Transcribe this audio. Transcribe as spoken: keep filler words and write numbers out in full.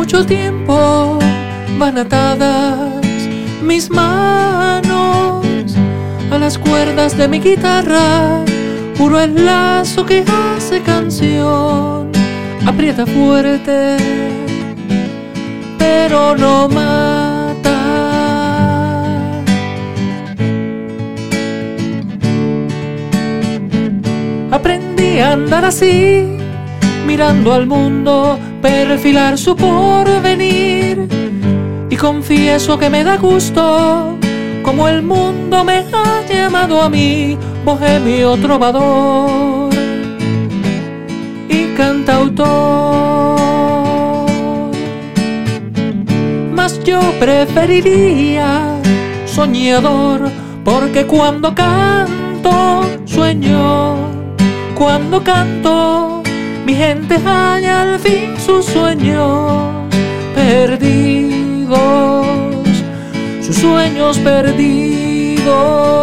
mucho tiempo van atadas mis manos a las cuerdas de mi guitarra, puro el lazo que hace canción, aprieta fuerte, pero no mata. Aprendí a andar así, mirando al mundo perfilar su porvenir, y confieso que me da gusto como el mundo me ha llamado a mí, bohemio, trovador y cantautor. Mas yo preferiría soñador, porque cuando canto sueño, cuando canto mi gente halla al fin sus sueños perdidos, sus sueños perdidos.